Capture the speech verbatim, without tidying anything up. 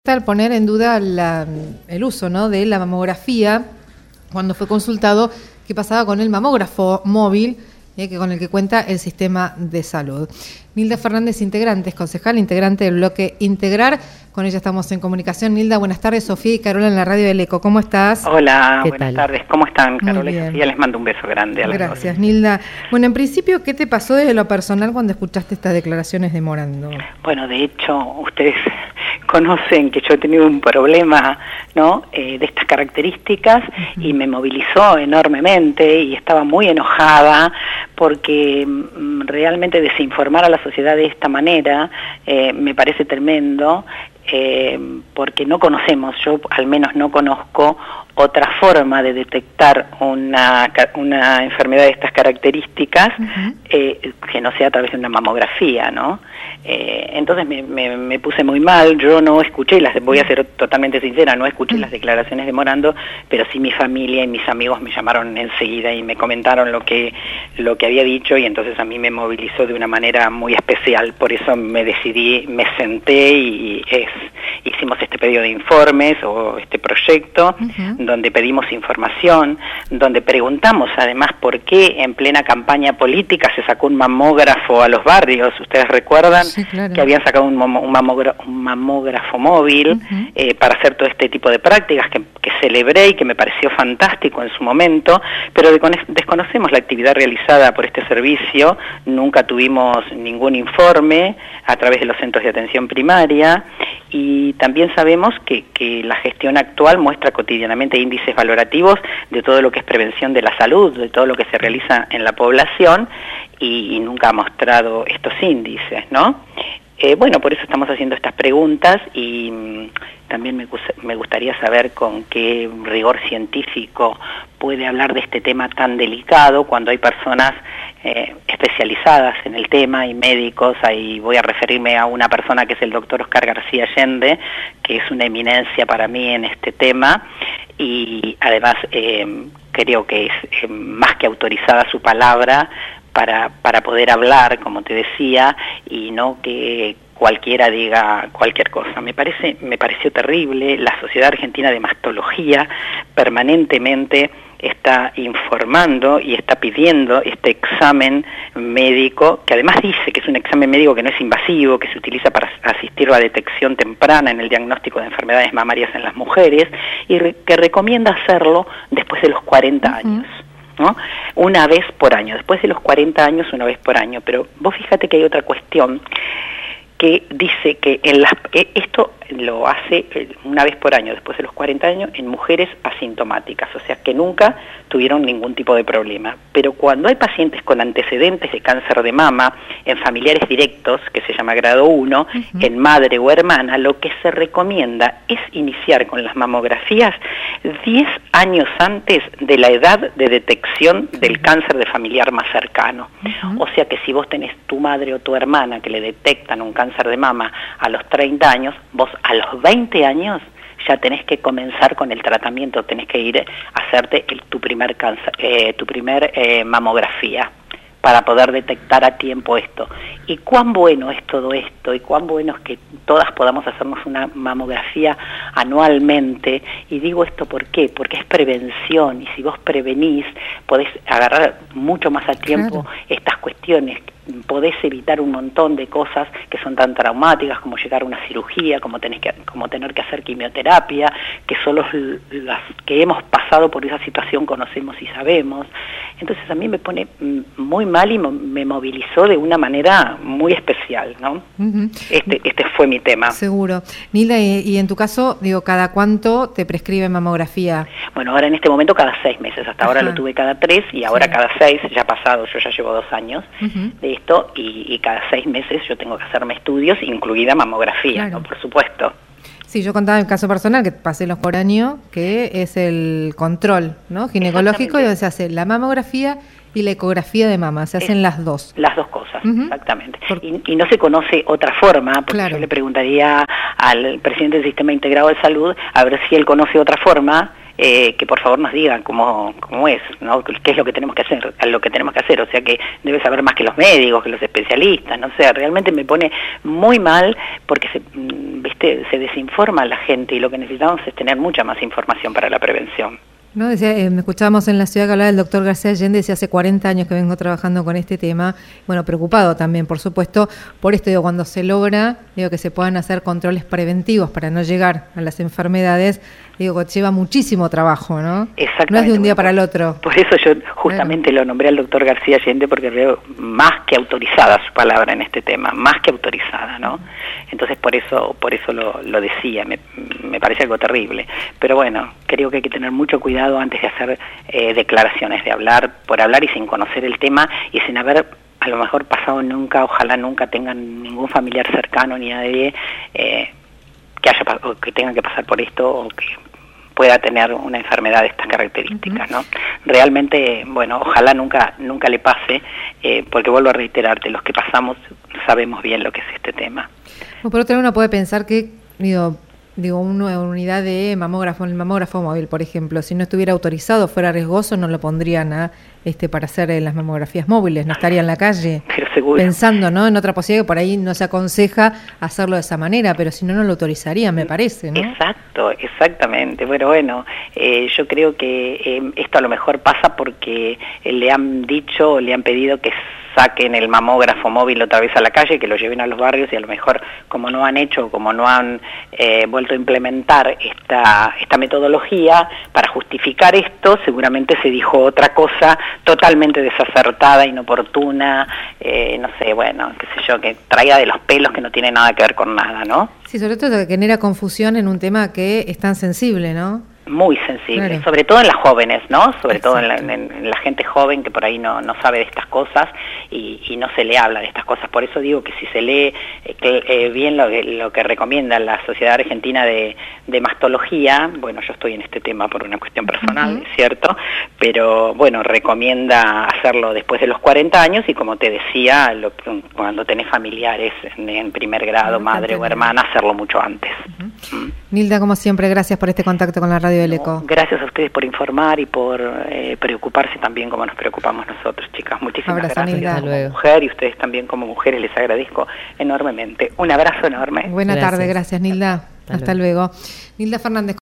Al poner en duda la, el uso, ¿no?, de la mamografía, cuando fue consultado qué pasaba con el mamógrafo móvil eh, que con el que cuenta el sistema de salud. Nilda Fernández, integrante, es concejal, integrante del bloque Integrar. Con ella estamos en comunicación. Nilda, buenas tardes. Sofía y Carola en la radio del Eco. ¿Cómo estás? Hola, buenas tal? tardes. ¿Cómo están, Carola y Sofía? Les mando un beso grande a las Gracias, dos. Nilda. Bueno, en principio, ¿qué te pasó desde lo personal cuando escuchaste estas declaraciones de Morando? Bueno, de hecho, ustedes conocen que yo he tenido un problema, ¿no?, eh, de estas características, uh-huh. y me movilizó enormemente y estaba muy enojada porque mm, realmente desinformar a la sociedad de esta manera eh, me parece tremendo. Eh, porque no conocemos, yo al menos no conozco otra forma de detectar una, una enfermedad de estas características, uh-huh. eh, que no sea a través de una mamografía, ¿no? Eh, entonces me, me, me puse muy mal. Yo no escuché, las voy a ser totalmente sincera, no escuché uh-huh. las declaraciones de Morando, pero sí mi familia y mis amigos me llamaron enseguida y me comentaron lo que, lo que había dicho, y entonces a mí me movilizó de una manera muy especial. Por eso me decidí, me senté y es, hicimos este pedido de informes o este proyecto, uh-huh. donde pedimos información, donde preguntamos además por qué en plena campaña política se sacó un mamógrafo a los barrios. Ustedes recuerdan sí, claro. que habían sacado un, un, mamógrafo, un mamógrafo móvil uh-huh. eh, para hacer todo este tipo de prácticas que, que celebré y que me pareció fantástico en su momento, pero desconocemos la actividad realizada por este servicio. Nunca tuvimos ningún informe a través de los centros de atención primaria, y también sabemos que, que la gestión actual muestra cotidianamente índices valorativos de todo lo que es prevención de la salud, de todo lo que se realiza en la población, y, y nunca ha mostrado estos índices, ¿no? Eh, bueno, por eso estamos haciendo estas preguntas, y mmm, también me, me gustaría saber con qué rigor científico puede hablar de este tema tan delicado cuando hay personas eh, especializadas en el tema y médicos. Ahí voy a referirme a una persona que es el doctor Oscar García Allende, que es una eminencia para mí en este tema, y además eh, creo que es eh, más que autorizada su palabra para, para poder hablar, como te decía, y no que cualquiera diga cualquier cosa. Me parece, me pareció terrible. La Sociedad Argentina de Mastología permanentemente está informando y está pidiendo este examen médico, que además dice que es un examen médico que no es invasivo, que se utiliza para asistir a la detección temprana en el diagnóstico de enfermedades mamarias en las mujeres, y re que recomienda hacerlo después de los cuarenta años. ¿No? Una vez por año, después de los cuarenta años, una vez por año. Pero vos fíjate que hay otra cuestión que dice que en las, esto lo hace una vez por año, después de los cuarenta años, en mujeres asintomáticas, o sea, que nunca tuvieron ningún tipo de problema. Pero cuando hay pacientes con antecedentes de cáncer de mama, en familiares directos, que se llama grado uno, uh-huh. en madre o hermana, lo que se recomienda es iniciar con las mamografías diez años antes de la edad de detección del cáncer de familiar más cercano. Uh-huh. O sea que si vos tenés tu madre o tu hermana que le detectan un cáncer de mama a los treinta años, vos a los veinte años ya tenés que comenzar con el tratamiento, tenés que ir a hacerte el, tu primer cáncer, eh, tu primer eh, mamografía, para poder detectar a tiempo esto. Y cuán bueno es todo esto, y cuán bueno es que todas podamos hacernos una mamografía anualmente. Y digo esto ¿por qué? Porque es prevención, y si vos prevenís, podés agarrar mucho más a tiempo claro. estas cuestiones. Podés evitar un montón de cosas que son tan traumáticas, como llegar a una cirugía, como, tenés que, como tener que hacer quimioterapia, que solo las que hemos pasado por esa situación conocemos y sabemos. Entonces a mí me pone muy mal y me movilizó de una manera muy especial, ¿no? Uh-huh. Este, este fue mi tema. Seguro. Nilda, y, y en tu caso, digo, ¿cada cuánto te prescribe mamografía? Bueno, ahora en este momento cada seis meses. Hasta Ajá. ahora lo tuve cada tres, y ahora sí. cada seis, ya pasado, yo ya llevo dos años uh-huh. de esto, y, y cada seis meses yo tengo que hacerme estudios, incluida mamografía, claro. ¿no? Por supuesto. Sí, yo contaba en caso personal que pasé los por año, que es el control, ¿no?, ginecológico, y donde se hace la mamografía y la ecografía de mama, se hacen es, las dos. Las dos cosas, uh-huh. exactamente. Por... Y, y no se conoce otra forma, porque claro. yo le preguntaría al presidente del Sistema Integrado de Salud a ver si él conoce otra forma eh, que por favor nos digan cómo, cómo es, ¿no? Qué es lo que tenemos que hacer, lo que tenemos que hacer, o sea que debe saber más que los médicos, que los especialistas, no sé, realmente me pone muy mal porque se, viste, se desinforma a la gente y lo que necesitamos es tener mucha más información para la prevención. No, decía, eh, me escuchábamos en la ciudad que hablaba del doctor García Allende, decía hace cuarenta años que vengo trabajando con este tema, bueno, preocupado también, por supuesto, por esto, digo, cuando se logra, digo, que se puedan hacer controles preventivos para no llegar a las enfermedades, digo, que lleva muchísimo trabajo, ¿no? Exactamente. No es de un día para el otro. Por eso yo justamente bueno. lo nombré al doctor García Allende, porque veo más que autorizada su palabra en este tema, más que autorizada, ¿no? Entonces por eso por eso lo, lo decía, me, me parece algo terrible. Pero bueno, creo que hay que tener mucho cuidado antes de hacer eh, declaraciones, de hablar por hablar y sin conocer el tema y sin haber a lo mejor pasado nunca, ojalá nunca tengan ningún familiar cercano ni nadie eh, que haya o que tenga que pasar por esto o que pueda tener una enfermedad de estas características, ¿no? Realmente, bueno, ojalá nunca nunca le pase, eh, porque vuelvo a reiterarte, los que pasamos sabemos bien lo que es este tema. Bueno, por otro lado, uno puede pensar que, digo, digo una unidad de mamógrafo, el mamógrafo móvil, por ejemplo, si no estuviera autorizado, fuera riesgoso, no lo pondrían a, este, para hacer eh, las mamografías móviles, no estaría en la calle. Pero seguro. Pensando, ¿no?, en otra posibilidad que por ahí no se aconseja hacerlo de esa manera, pero si no, no lo autorizarían, me parece, ¿no? Exacto, exactamente. Bueno, bueno, eh, yo creo que eh, esto a lo mejor pasa porque eh, le han dicho, le han pedido que saquen el mamógrafo móvil otra vez a la calle, que lo lleven a los barrios y a lo mejor como no han hecho, como no han eh, vuelto a implementar esta, esta metodología para justificar esto, seguramente se dijo otra cosa totalmente desacertada, inoportuna, eh, no sé, bueno, qué sé yo, que traiga de los pelos que no tiene nada que ver con nada, ¿no? Sí, sobre todo que genera confusión en un tema que es tan sensible, ¿no? Muy sensible, claro. Sobre todo en las jóvenes, ¿no? Sobre Exacto. todo en la, en, en la gente joven que por ahí no, no sabe de estas cosas y, y no se le habla de estas cosas. Por eso digo que si se lee eh, que, eh, bien lo que, lo que recomienda la Sociedad Argentina de, de Mastología, bueno, yo estoy en este tema por una cuestión personal, uh-huh. es cierto, pero bueno, recomienda hacerlo después de los cuarenta años y como te decía, lo, cuando tenés familiares en, en primer grado, uh-huh. madre o hermana, hacerlo mucho antes. Uh-huh. Mm. Nilda, como siempre, gracias por este contacto con la radio del Eco. No, gracias a ustedes por informar y por eh, preocuparse también como nos preocupamos nosotros, chicas. Muchísimas abrazo, gracias Nilda. como mujer y ustedes también como mujeres les agradezco enormemente. Un abrazo enorme. Buena gracias. tarde, gracias Nilda. Hasta, Hasta luego. luego. Nilda Fernández.